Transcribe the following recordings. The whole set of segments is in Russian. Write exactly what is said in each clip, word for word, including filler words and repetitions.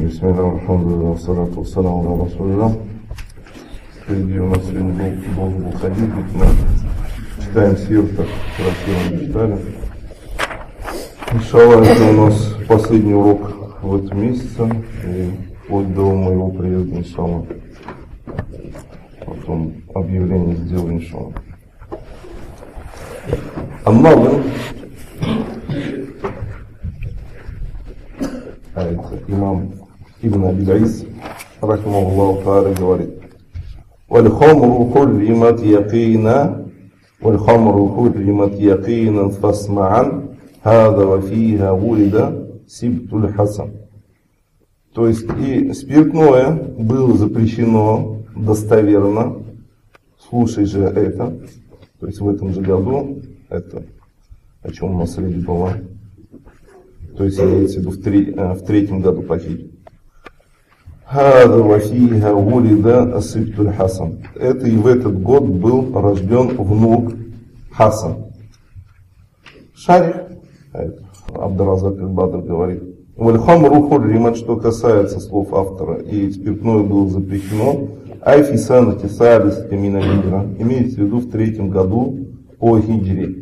Бисмилля, алхамдулилля, салату вассаламу аля расулилля. Впереди у нас сегодня должен был ходить, мы читаем сир, так красиво не читали. Иншаллах, это у нас последний урок в этом месяце, и вплоть до моего приезда, иншаллах. Потом объявление сделаю, иншаллах. Ан-Назим, а это имам Ибн Аби-Ис, рахимахуллаху тааля, говорит: «Валь-хамру хурримат якина, валь-хамру хурримат якина фасмаан, хада ва фиха вулида сибтуль хасан». То есть и спиртное было запрещено достоверно, слушай же это, то есть в этом же году, это о чем у нас речь была, то есть имеется в виду в, три, в третьем году по хиджре. Хада ва фиха вулида сибтуль хасан. Это и в этот год был рожден внук Хасан. Шарих, Абдуразак аль-Бадр говорит: «Валь-хамру хурримат», что касается слов автора, и спиртное было запрещено, айфи санати салисати мина хиджра, имеется в виду в третьем году по хиджре.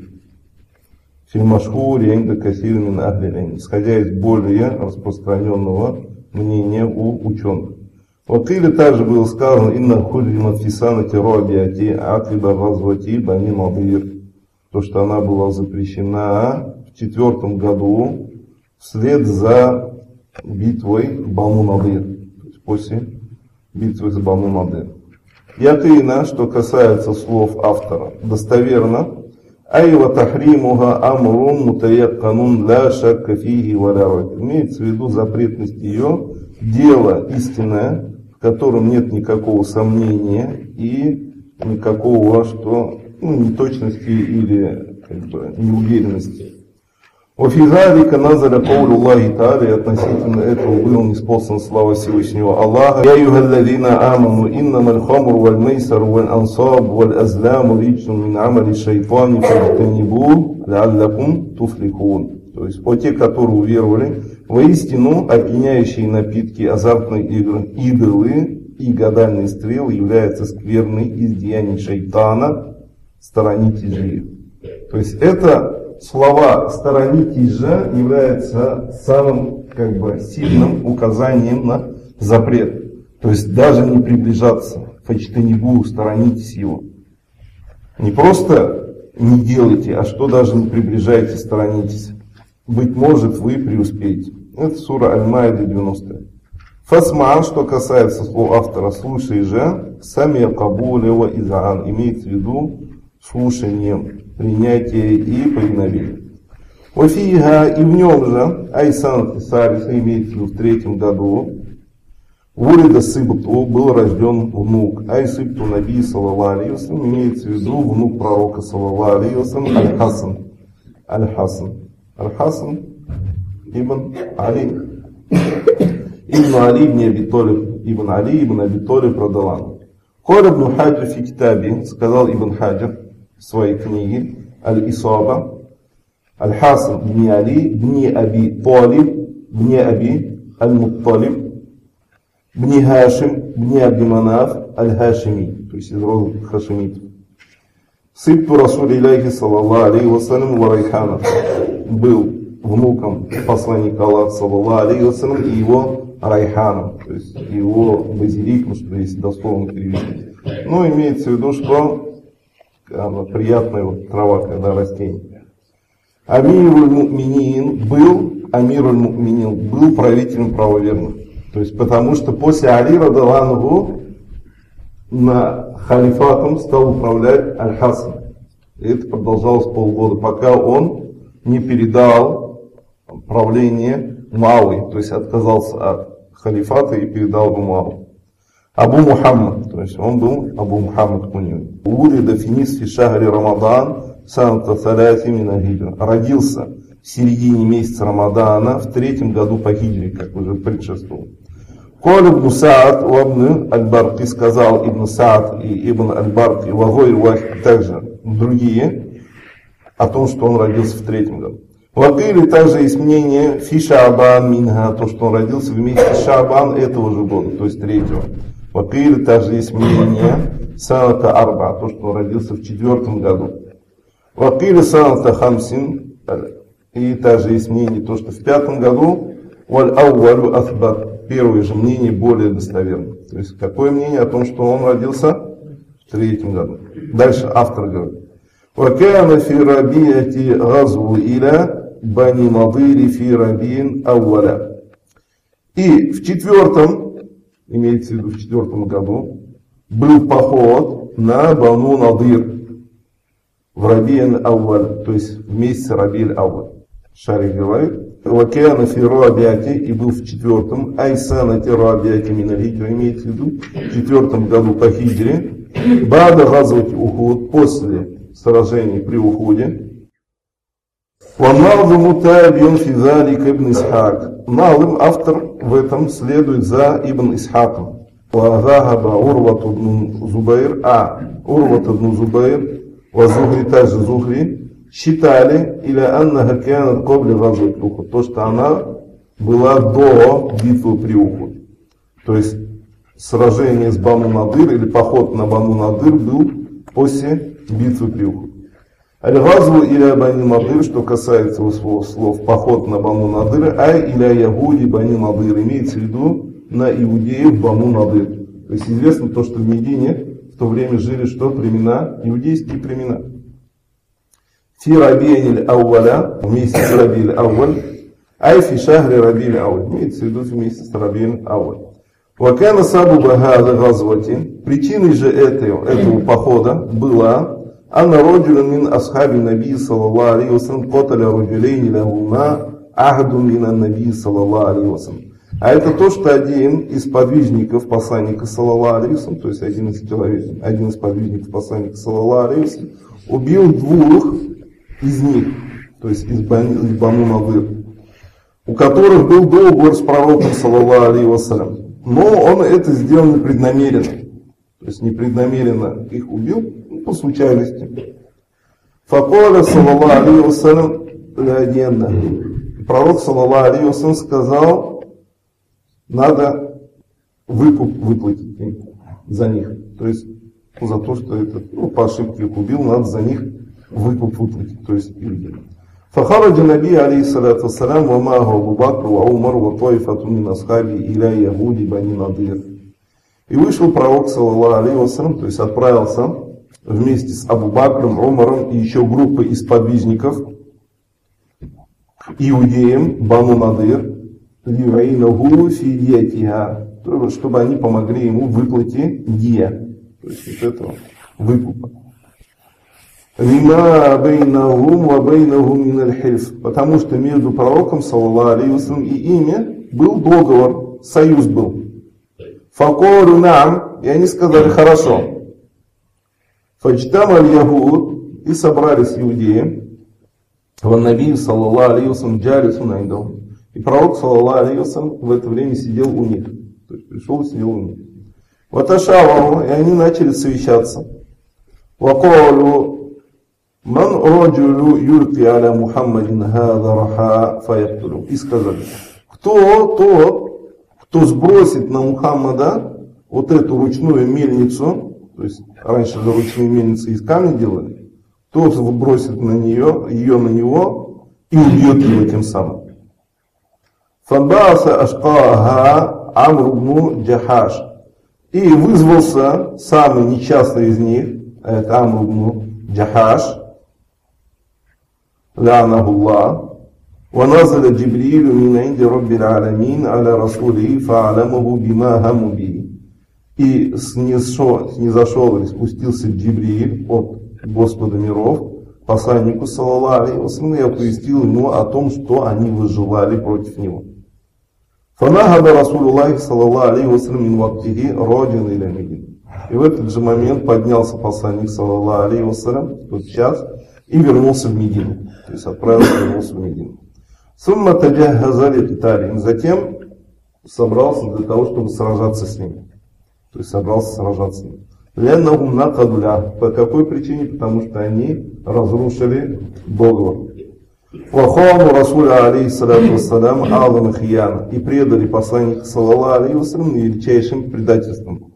Фильмашхури инда касир мин ахли илм, исходя из более распространенного мнения у ученых. Вот или также было сказано: инна хурримат фи санати рабиати акиба газвати бани Надир, то, что она была запрещена в четвертом году вслед за битвой Бану Надир, то есть после битвы за Бану Надир. Якина, что касается слов автора, достоверно, айва тахримуха амрун мутаякканун ла шакка фихи валя райб. Имеется в виду запретность ее, дело истинное, в котором нет никакого сомнения и никакого, что, ну, неточности или как бы неуверенности. Вафизалика назаля каулю Аллахи тааля, и относительно этого был ниспослан слава Всевышнего Аллаха: «Я югалладина аману иннамаль хамру валь мейсар валь ансаб валь азламу риджун мин амали шайтани фажтанибу лааллакум туфлихун». То есть: «О те, которые уверовали, воистину опьяняющие напитки, азартные игры, идолы и гадальные стрелы являются скверной из деяний шайтана, сторонитесь же их». То есть это слова «сторонитесь же» является самым как бы сильным указанием на запрет. То есть даже не приближаться, фачтанибу, сторонитесь его. Не просто не делайте, а что даже не приближайтесь, сторонитесь. Быть может, вы преуспеете. Это сура Аль-Маида девяностая. Фасмаан, что касается слов автора, слушай же, самия кабулева изаан, имеется в виду слушанием, принятие и повиновение. Вафиха, и в нем же, айсан сариса, имеется в виду в третьем году, вулида сибту, был рожден внук, айсибту наби саллаллаху алейхи ва саллям, имеется в виду внук пророка саллаллаху алейхи ва саллям, аль-Хасан. Аль-Хасан. Аль-Хасан ибн Али. Ибн Али ибн Аби Талиб, ибн Али ибн Аби Талиб радаллаху. Каля ибн Хаджр фи китаби, сказал Ибн Хаджр в своей книге Аль-Исаба: Аль-Хасан бни Али, бни Аби Талиб, бни Аби Аль-Мутталиб, бни Хашим, бни Абди Манаф Аль-Хашими, то есть из рода хашимитов. Сибту Расулиллахи саллаллаху алейхи ва саллям ва Райхана, был внуком посланника Аллаха саллаллаху алейхи ва саллям и его Райханом, то есть его базиликом, что есть дословно переведено. Но имеется в виду, что она приятная вот трава, когда растение. Амируль Му'минин был, Амируль Му'минин был правителем правоверных. То есть потому что после Али радаллаху на халифатом стал управлять Аль-Хасан. И это продолжалось полгода, пока он не передал правление Муавии, то есть отказался от халифата и передал его Муавии. Абу Мухаммад, то есть он был Абу Мухаммад Куньюни. Улида финис фи шахри Рамадан санта саляти мина хиджра. Родился в середине месяца Рамадана в третьем году по хиджре, как уже предшествовал. Каля ибн Саад у ибн Аль-Барки, сказал Ибн Саад и Ибн Аль-Барки, вагой также другие, о том, что он родился в третьем году. Вакили также есть мнение фи Шаабан минха, то, что он родился в месяце Шаабан этого же года, то есть третьего. Вакили также есть мнение саната арба, то, что он родился в четвертом году. Вакили саната хамсин, и также есть мнение, то, что в пятом году. Валь аувалю асбат, первое же мнение более достоверно. То есть какое мнение о том, что он родился в третьем году. Дальше автор говорит. وكان في ربيعة غزو إلى بني نضير في ربيع أولا. И в четвертом, имеется в виду в четвертом году, был поход на Бану Надир в Раби'ин Ауаль, то есть в месяц Раби'ин Ауаль. Шарик говорит, وكان في ربيعة, и был в четвертом, айсана раби'ати мин аль-хиджра, имеется в виду в четвертом году по хиджре, бада газвати Ухуд, после сражений при Ухуде. Ванналзуму табиун фи залика ибн Исхак. Налым, автор в этом следует за Ибн Исхаком. Вазахаба Урват ибн Зубайр, а Урват ибн Зубайр, вазухри, также Зухри, считали, или Анна Хакиана Кобли Газват Ухуд, то, что она была до битвы при Ухуде. То есть сражение с Бану Надыр или поход на Бану Надыр был после битвы при Ухуде. Аль-Газву или Бани Надыр, что касается его слов поход на Бану Надыр, а или Ягуди Бани Надыр, имеется в виду на иудеев Бану Надыр. То есть известно то, что в Медине в то время жили что? Племена, иудейские племена. Фи Раби'ин Ауаля, в месяц Раби'ин Ауаль, ай фи шахри Раби'ин Ауаль, имеется в виду в месяц Раби'ин Ауаль. Вакана сабуба хада газвати, причиной же этого, этого похода была анна роджулан мин асхаби наби саллаллаху алейхи вассалям коталя роджулейни лахума ахдун мин наби саллаллаху алейхи вассалям. А это то, что один из подвижников посланника саллаллаху алейхи вассалям, то есть один из человек, один из подвижников посланника саллаллаху алейхи вассалям, убил двух из них, то есть из Бану Надыр, у которых был договор с пророком саллаллаху алейхи вассалям. Но он это сделал непреднамеренно. То есть непреднамеренно их убил, ну, по случайности. Факоля саллаллаху алейхи вассалям ляденна. Пророк саллаллаху алейхи вассалям сказал, надо выкуп выплатить за них. То есть за то, что это, ну, по ошибке их убил, надо за них выкуп выплатить. То есть فخرج النبي عليه الصلاة والسلام ومعه أبو بكر وعمر وطائفة من أصحابه إلى يهود بني نضير. И вышел пророк, саллаллаху алейхи вассалям, то есть отправился вместе с Абу Бакром, Умаром и еще группой из подвижников к иудеям Бану Надир, чтобы они помогли ему в выплате дия, то есть вот этого выкупа. Лима бейнахум ва бейнахум мин аль-хильф, потому что между пророком саллаллаху алейхи вассалям и ими был договор, союз был. Факолу нам, и они сказали хорошо. Фаджтам аль-ягуд, и собрались иудеи. Ва наби саллаллаху алейхи вассалям джалисун индахум. И пророк саллаллаху алейхи вассалям в это время сидел у них. То есть пришел и сидел у них. Ваташавару, и они начали совещаться. Ваколу Ман раджулю юльки аля Мухаммадин хада раха фаяктулю. И сказали, кто тот, кто сбросит на Мухаммада вот эту ручную мельницу, то есть раньше же ручные мельницы из камня делали, кто сбросит на нее, ее на него и убьет его тем самым. Фабаса ашкаха Амр ибн Джахаш. И вызвался самый несчастный из них, это Амр ибн Джахаш, لعنه الله ونزل جبريل من عند رب العالمين على رسوله فعلمه بما هم به. И снизошел, снизошел или спустился Джибрииль от Господа миров посланнику саллаллаху алейхи вассалям и оповестил ему о том, что они выживали против него. فنهض رسول الله صلى الله عليه وسلم من وقته راجعا إلى المدينة. И в этот же момент поднялся посланник саллаллаху алейхи вассалям в тот час и вернулся в Медину. То есть отправился и вернулся в Медину. Сумма таджахазали киталиим. Затем собрался для того, чтобы сражаться с ними. То есть собрался сражаться с ними. Ляннахум накадуля. По какой причине? Потому что они разрушили договор. Вахану Расуля алейхиссалату вассалям алам хияна. И предали посланника саллаллаху алейхи вассалям величайшим предательством.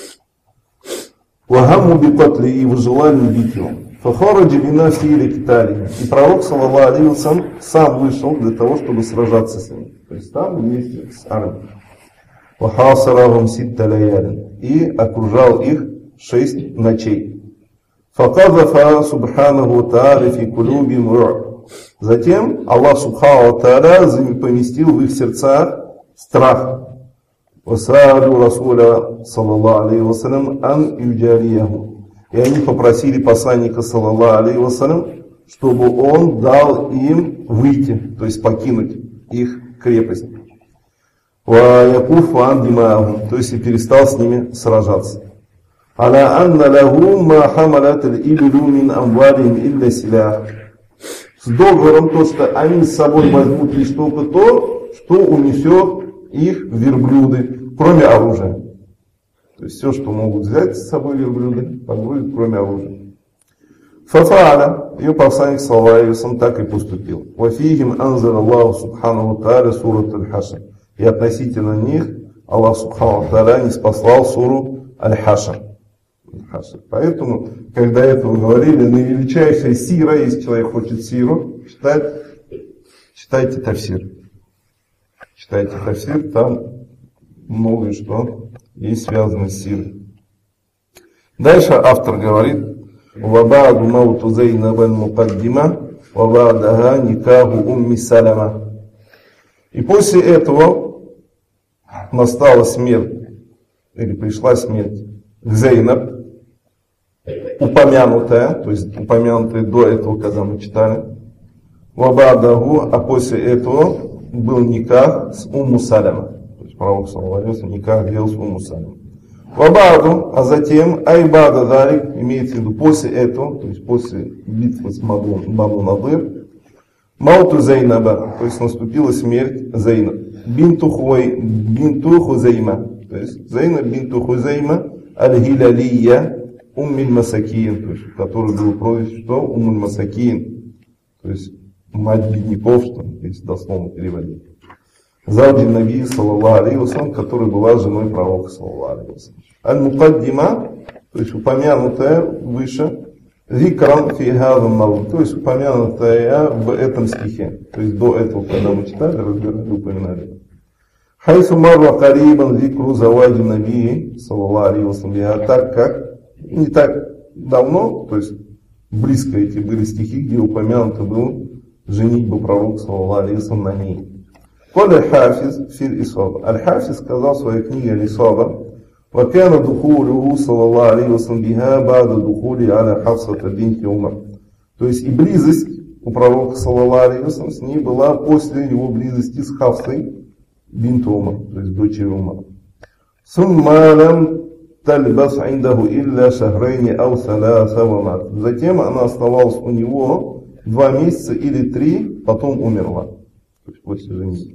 Вахаму бикатли, и выжелали убить его. Фахараджи бина фили китали. И пророк саллаллаху алейхи вассалям сам вышел для того, чтобы сражаться с ним. То есть там вместе с армией. Вахасарахум ситта лаялин. И окружал их шесть ночей. Факазафа субханаху тааля фи кулубим ру'б. Затем Аллах субханаху тааля поместил в их сердцах страх. Васалю Расуля саллаллаху алейхи вассалям ан юджарияху. И они попросили посланника саллаллаху алейхи вассалям, чтобы он дал им выйти, то есть покинуть их крепость. Ваякуфу ан димаахум, то есть и перестал с ними сражаться. Аля анна лаху ма хамалат аль-иблу мин амвалихим илля силях. С договором то, что они с собой возьмут лишь только то, что унесет их верблюды, кроме оружия. То есть все, что могут взять с собой верблюды, погрузят, кроме оружия. Фафа'аля, ее посланник саллаллаху алейхи вассалям так и поступил. Вафихим анзал Аллаху субханаху тааля сурат аль-Хашр. И относительно них Аллах субханаху тааля не спаслал суру аль-Хашр. Поэтому, когда это вы говорили, наивеличайшая сира, если человек хочет сиру читать, читайте тафсир. Читайте тафсир, там многое что есть связано с сирой. Дальше автор говорит: «Вабааду мауту Зайнаба аль-Мукаддима, вабаадага никаху умми Салама». И после этого настала смерть, или пришла смерть к Зейнаб, упомянутая, то есть упомянутая до этого, когда мы читали. Вабаадагу, а после этого был никах с Умму Салама. То есть пророк саллаллаху алейхи вассалям никах делал с Умму Салама. Вабааду, а затем айбада далик, имеется в виду после этого, то есть после битвы с Бану Надыр, мауту Зайнаба, то есть наступила смерть Зейнаб, бинту Хуай, бинту Хузайма, то есть Зейнаб бинту Хузайма аль-Хилалия Уммиль Масакин, то есть, который был прозвище что? Уммиль Масакин, то есть мать бедняков, что если дословно переводить. Завди Наби саллаллаху алейхи вассалям, которая была женой пророка саллаллаху алейхи вассалям. Аль-Мукаддима, то есть упомянутая выше, Зикран фи хазам маву, то есть упомянутая в этом стихе. То есть до этого, когда мы читали, разбирали, упоминали. Хайсу марва карибан зикру завади Наби саллаллаху алейхи вассалям, так как не так давно, то есть близко эти были стихи, где упомянуто было женитьба пророка саллаллаху алейхи вассалям на ней. Код аль-Хафиз фил Исаба. Аль-Хафиз сказал в своей книге Аль-Исаба: «Вакяна духулюху саллаллаху алейхи вассалям биха бада духули аля Хафсата бинти Умар». То есть и близость у пророка саллаллаху алейхи вассалям с ней была после его близости с Хафсой бинту Умар, то есть дочерью Умара. Сумма лам тальбас индаху илля шахрайни ау саласа ва мат. Затем она оставалась у него два месяца или три, потом умерла. То есть после женитьбы.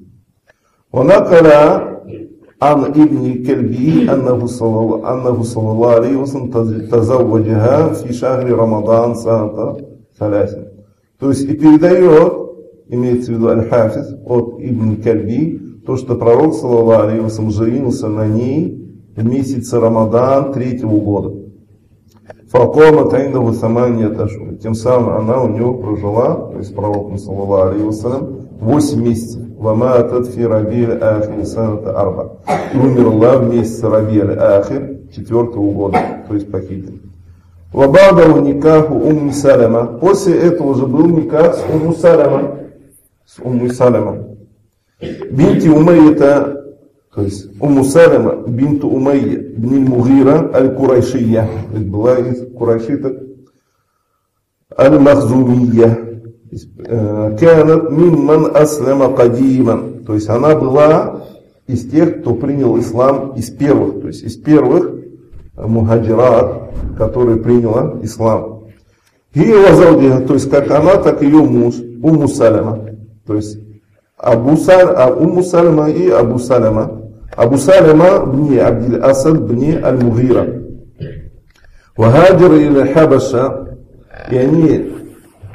Ванакаля ан ибни Кальби аннаху саллаллаху алейхи вассалям тазавваджаха фи шахри Рамадан саната салясин. То есть и передает, имеется в виду Аль-Хафиз от ибн Кальби, то, что пророк саллаллаху алейхи вассалям женился на ней в месяце Рамадан третьего года. Факома таинда самания ташу. Тем самым она у него прожила, то есть пророком саллаллаху алейхи вассалям, восемь месяцев. Вама атат фи Раби аль-Ахир саната арба. И умерла в месяце Раби аль-Ахир четвертого года, то есть похитил. Вабадау никаху Умми Салама. После этого уже был никах с Умму Салама. С Умму Салама. Бинти Умайята, то есть Умму Салама, бинту Умайя, бниль Мугира аль-Курайшия. То есть была из курайшиток аль-Махзумия. Канат мимман аслама кадиман. То есть она была из тех, кто принял ислам из первых, то есть из первых мухаджират, которые приняла ислам. И то есть как она, так и ее муж, Умму Салама. То есть Абу Саль, а Умму Салама и Абу Салама. Абу Салама бни Абдиль Асад бни Аль-Мугира. Вахаджир или Хабаша. И они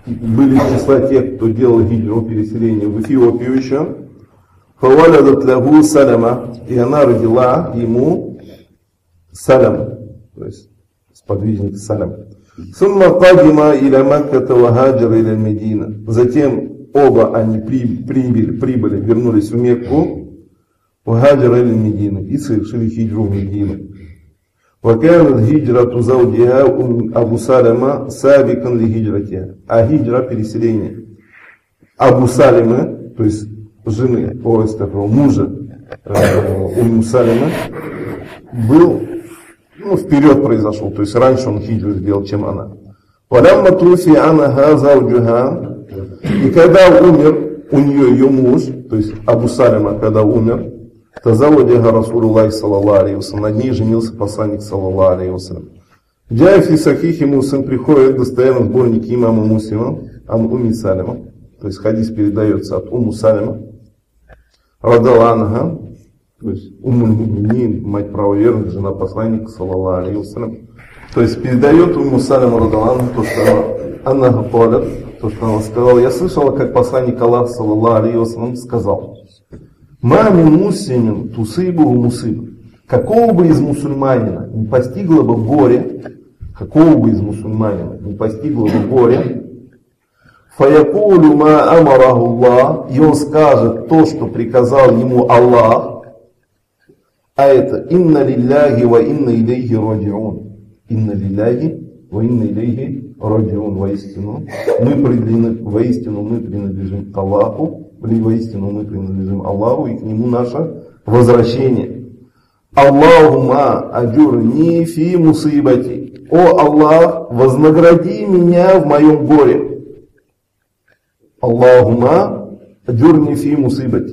были из числа тех, кто делал хиджру, переселение в Эфиопию еще. فَوَلَدَتْ لَهُ Салама, и она родила ему Салам, то есть сподвижник Салам. ثُمَّ قَدِمَ إِلَى مَكَّةَ وَهَاجَرَ إِلَى الْمَدِينَةِ. Затем оба они прибыли, прибыли, вернулись в Мекку, وَهَاجَرَ إِلَى الْمَدِينَةِ, и совершили хиджру в Медину. وَكَانَتْ هِجْرَةُ زَوْجِهَا Абу Салама سَابِقًا لِهِجْرَتِهَا. А хиджра, переселение Абу Салимы, то есть жены, о, такого мужа э, Умму Салима, был, ну, вперед произошел, то есть раньше он хиджру сделал, чем она. وَلَمَّا تُوفِيَ عَنْهَا زَوْجُهَا. И когда умер у нее ее муж, то есть Абу Салима, когда умер, тазавваджаха Расулуллахи саллаллаху алейхи вассалям, над ней женился посланник саллаллаху алейхи вассалям. Джай фи сахихи Муслим, приходит достоверно сборник имама Муслима, ан Умми Салима, то есть хадис передается от Умму Салима, радаллаху анха, то есть Уммуль Муминин, мать правоверных, жена посланника саллаллаху алейхи вассалям. То есть передает Умму Салима радаллаху анха то, что она говорит, то, что она сказала. Я слышала, как посланник Аллаха саллаллаху алейхи вассалям сказал: «Ма мин муслимин тусибуху мусиба». Какого бы из мусульманина не постигло бы горе, какого бы из мусульманина не постигло бы горе, фаякулю ма амараху Аллах, и он скажет то, что приказал ему Аллах, а это инна лилляхи ва инна илейхи раджиун. Инна лилляхи ва инна илейхи раджиун. Воистину мы принадлежим, воистину мы принадлежим к Аллаху, или воистину мы принадлежим Аллаху, и к Нему наше возвращение. Аллахума аджурни фи мусибати. О Аллах, вознагради меня в моем горе. Аллахума аджурни фи мусибати.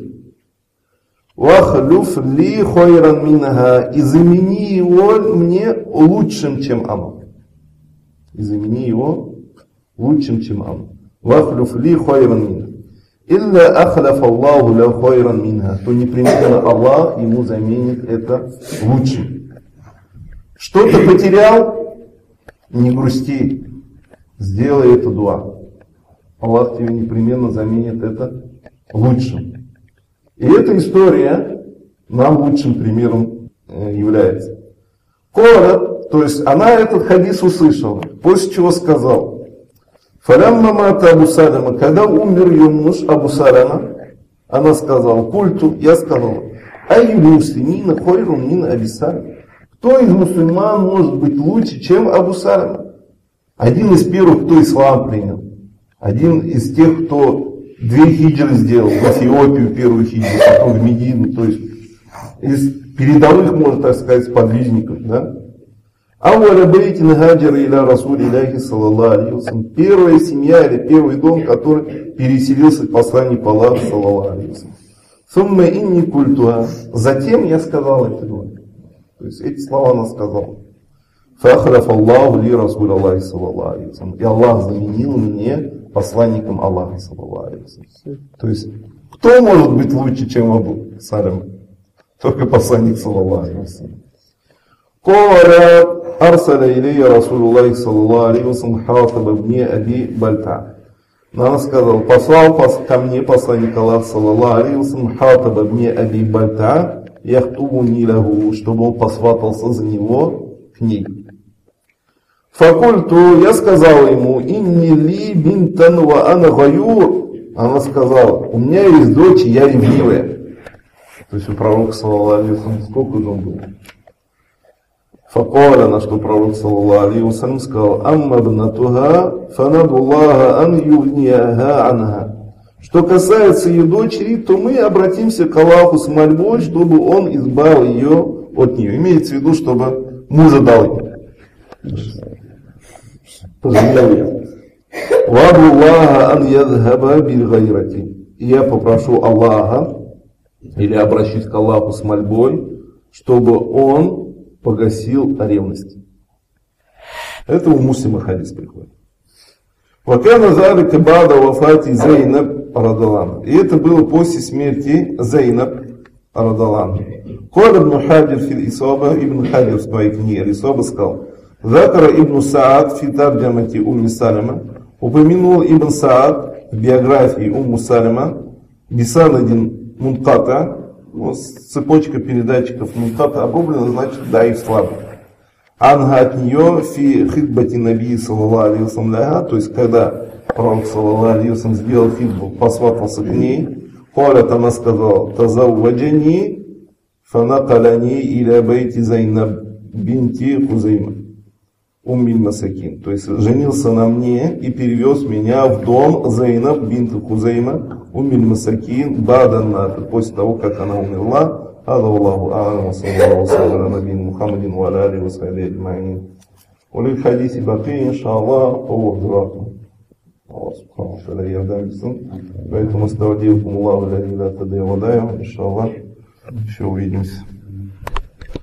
Вахлюф ли хойран минаха. И замени его мне лучшим, чем оно. И замени его лучшим, чем оно. Вахлюф ли хойран минаха. Илля ахляф Аллаху ля хойран минха. То непременно Аллах ему заменит это лучшим. Что ты потерял? Не грусти. Сделай это дуа. Аллах тебе непременно заменит это лучшим. И эта история нам лучшим примером является. Коля, то есть она этот хадис услышала, после чего сказал: «Фалямма мата Абу Салима», когда умер ее муж Абу Салима, она сказала: «Культу», я сказала: «Айю муслимина хойрун мин Аби Салима». Кто из мусульман может быть лучше, чем Абу Салима? Один из первых, кто ислам принял. Один из тех, кто две хиджры сделал, в Эфиопию первую хиджру, потом в Медину. То есть из передовых, можно так сказать, сподвижников. Да? Авваля бейтин хаджара иля Расулиллахи саллаллаху алейхи вассалям. Первая семья или первый дом, который переселился к посланнику Аллаха саллаллаху алейхи вассалям. Сумма инни культуа. Затем я сказал эти слова. То есть эти слова она сказала. Фахраф Аллаху ли Расулиллахи саллаллаху алейхи вассалям. И Аллах заменил мне посланником Аллаха саллаллаху алейхи вассалям. То есть кто может быть лучше, чем Абу Салима? Только посланник саллаллаху алейхи вассалям. Коля арсаля илейя Расулуллахи саллаллаху алейхи вассалям хатаба бни Аби Бальта. Она сказала: послал ко мне посланник Аллаха саллаллаху алейхи вассалям хатаба бни Аби Бальта яхтубуни лаху, чтобы он посватался за него к ней. Факульту, я сказал ему: инни ли бинтан ва ана гаюр. Она сказала: у меня есть дочь, я ревнивая. То есть у пророка саллаллаху алейхи вассалям сколько же он был? Факуаля, на что пророк саллаллаху алейхи вассалям сказал: амма бнатуха фанадуллаха ан югнияха анха. Что касается ее дочери, то мы обратимся к Аллаху с мольбой, чтобы он избавил ее от нее. Имеется в виду, чтобы мужа дал ей. Пожалел ее. Вадуллаха ан ядхаба бильгайрати. И я попрошу Аллаха, или обращусь к Аллаху с мольбой, чтобы он погасил ревность. Это у Муслима хадис приходит. Вакана залика бада вафати Зейнаб радаллаху. И это было после смерти Зейнаб радаллаху. Коля ибн Хаджир фил Исаба, ибн Хаджир в своей книге Исаба сказал: Закара ибн Саад фи тарджамати Умми Салима. Упомянул Ибн Саад в биографии Умму Салима бисанадин мунката, ну, цепочка передатчиков мунката обрублена, значит, да и слабый. Анга от нее фи хитбати наби саллаллаху алейхи ва саллям, то есть когда пророк саллаллаху алейхи ва саллям сделал хитбу, посватался к ней, Халят она сказала: тазавваджани фанакаляни иля бейти Зайнаб бинти Хузайма уммиль масакин. То есть женился на мне и перевез меня в дом Зайнаб бинти Хузайма уммиль масакин баданна, после того, как она умерла. هذا والله أعلم وصلى الله وسلم على نبينا محمد وعلى آله وصحبه أجمعين. وللحديث بقية إن شاء الله هو قراءته. الله سبحانه وتعالى يهدى بسم. Поэтому استودعكم الله الذي لا تضيع ودائعه. إن شاء الله еще увидимся.